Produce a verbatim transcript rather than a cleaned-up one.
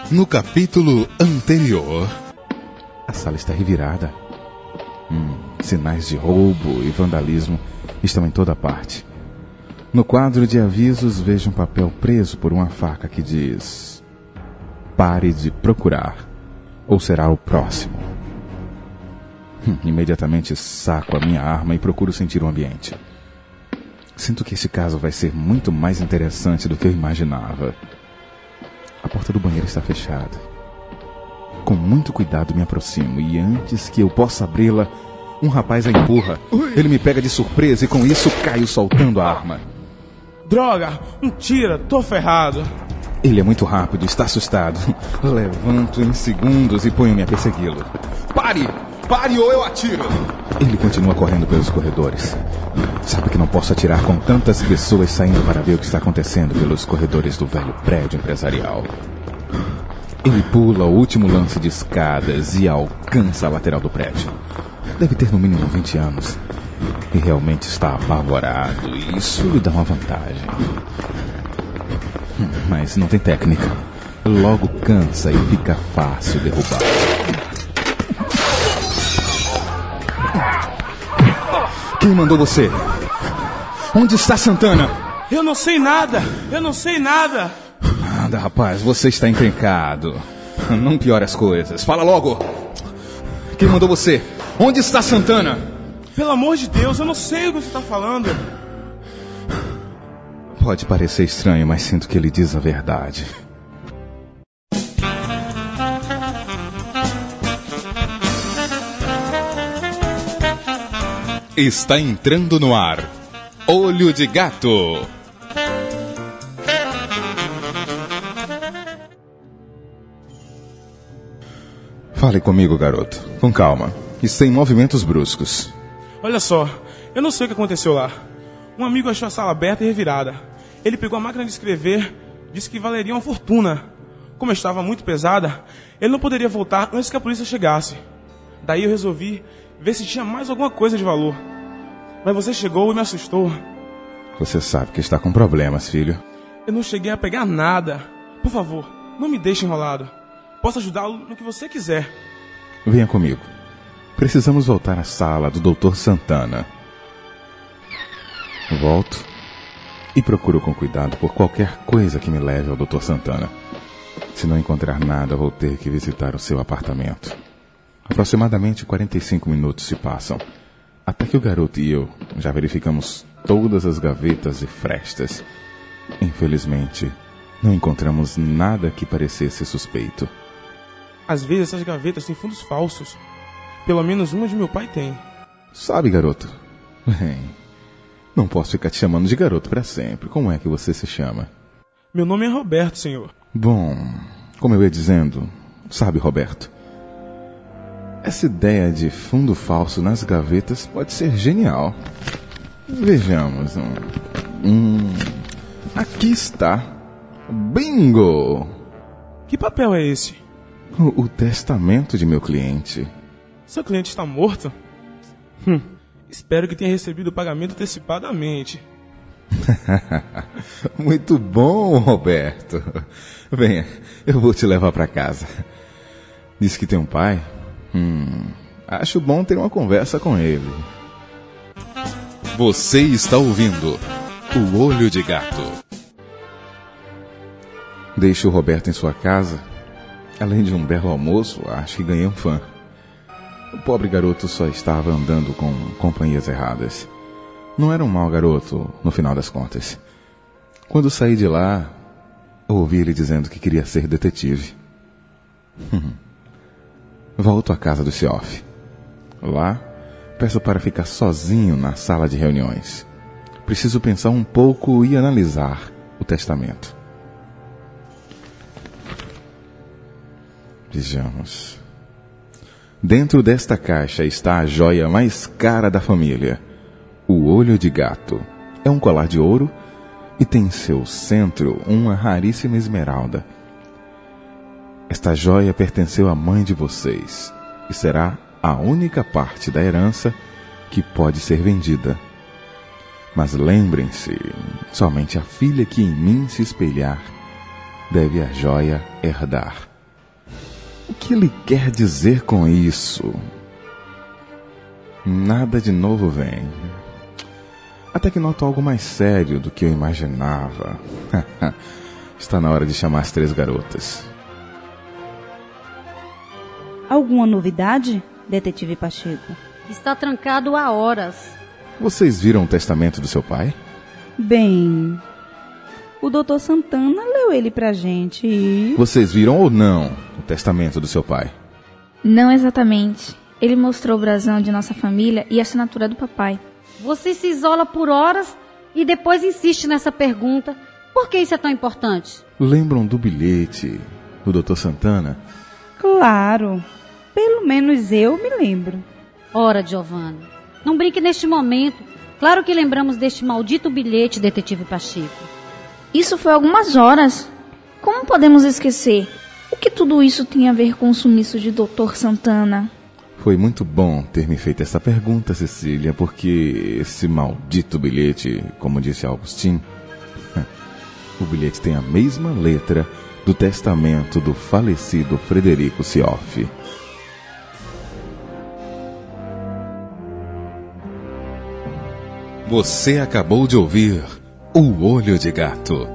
No capítulo anterior, a sala está revirada. Hum, sinais de roubo e vandalismo estão em toda parte. No quadro de avisos vejo um papel preso por uma faca que diz: pare de procurar, ou será o próximo. Hum, imediatamente saco a minha arma e procuro sentir o ambiente. Sinto que esse caso vai ser muito mais interessante do que eu imaginava. A porta do banheiro está fechada. Com muito cuidado me aproximo e antes que eu possa abri-la, um rapaz a empurra. Ele me pega de surpresa e com isso caio soltando a arma. Droga! Mentira! Tô ferrado! Ele é muito rápido, está assustado. Levanto em segundos e ponho-me a persegui-lo. Pare! Pare ou eu atiro! Ele continua correndo pelos corredores. Sabe que não posso atirar com tantas pessoas saindo para ver o que está acontecendo pelos corredores do velho prédio empresarial. Ele pula o último lance de escadas e alcança a lateral do prédio. Deve ter no mínimo vinte anos. E realmente está apavorado, e isso lhe dá uma vantagem. Mas não tem técnica. Logo cansa e fica fácil derrubar. Quem mandou você? Onde está Santana? Eu não sei nada! Eu não sei nada! Nada, rapaz, você está encrencado. Não piore as coisas. Fala logo! Quem mandou você? Onde está Santana? Pelo amor de Deus, eu não sei o que você está falando. Pode parecer estranho, mas sinto que ele diz a verdade. Está entrando no ar Olho de Gato. Fale comigo, garoto. Com calma. E sem movimentos bruscos. Olha só, eu não sei o que aconteceu lá. Um amigo achou a sala aberta e revirada. Ele pegou a máquina de escrever, disse que valeria uma fortuna. Como estava muito pesada, ele não poderia voltar antes que a polícia chegasse. Daí eu resolvi ver se tinha mais alguma coisa de valor. Mas você chegou e me assustou. Você sabe que está com problemas, filho. Eu não cheguei a pegar nada. Por favor, não me deixe enrolado. Posso ajudá-lo no que você quiser. Venha comigo. Precisamos voltar à sala do doutor Santana. Volto e procuro com cuidado por qualquer coisa que me leve ao doutor Santana. Se não encontrar nada, vou ter que visitar o seu apartamento. Aproximadamente quarenta e cinco minutos se passam, até que o garoto e eu já verificamos todas as gavetas e frestas. Infelizmente, não encontramos nada que parecesse suspeito. Às vezes essas gavetas têm fundos falsos. Pelo menos uma de meu pai tem. Sabe, garoto? Bem, não posso ficar te chamando de garoto para sempre. Como é que você se chama? Meu nome é Roberto, senhor. Bom, como eu ia dizendo, sabe, Roberto, essa ideia de fundo falso nas gavetas pode ser genial. Vejamos. Hum, hum, aqui está. Bingo! Que papel é esse? O, o testamento de meu cliente. Seu cliente está morto? Hum, espero que tenha recebido o pagamento antecipadamente. Muito bom, Roberto. Venha, eu vou te levar para casa. Diz que tem um pai? Hum, acho bom ter uma conversa com ele. Você está ouvindo O Olho de Gato. Deixo o Roberto em sua casa. Além de um belo almoço, acho que ganhei um fã. O pobre garoto só estava andando com companhias erradas. Não era um mau garoto, no final das contas. Quando saí de lá, ouvi ele dizendo que queria ser detetive. Volto à casa do Sioff. Lá, peço para ficar sozinho na sala de reuniões. Preciso pensar um pouco e analisar o testamento. Vejamos. Dentro desta caixa está a joia mais cara da família. O Olho de Gato. É um colar de ouro e tem em seu centro uma raríssima esmeralda. Esta joia pertenceu à mãe de vocês e será a única parte da herança que pode ser vendida. Mas lembrem-se, somente a filha que em mim se espelhar deve a joia herdar. que ele quer dizer com isso? Nada de novo vem. Até que noto algo mais sério do que eu imaginava. Está na hora de chamar as três garotas. Alguma novidade, detetive Pacheco? Está trancado há horas. Vocês viram o testamento do seu pai? Bem, o doutor Santana leu ele pra gente e... Vocês viram ou não o testamento do seu pai? Não exatamente. Ele mostrou o brasão de nossa família e a assinatura do papai. Você se isola por horas e depois insiste nessa pergunta. Por que isso é tão importante? Lembram do bilhete do doutor Santana? Claro, pelo menos eu me lembro. Ora, Giovanna, não brinque neste momento. Claro que lembramos deste maldito bilhete, detetive Pacheco. Isso foi algumas horas. Como podemos esquecer? O que tudo isso tem a ver com o sumiço de doutor Santana? Foi muito bom ter me feito essa pergunta, Cecília, porque esse maldito bilhete, como disse Augustin, o bilhete tem a mesma letra do testamento do falecido Frederico Sioff. Você acabou de ouvir O Olho de Gato,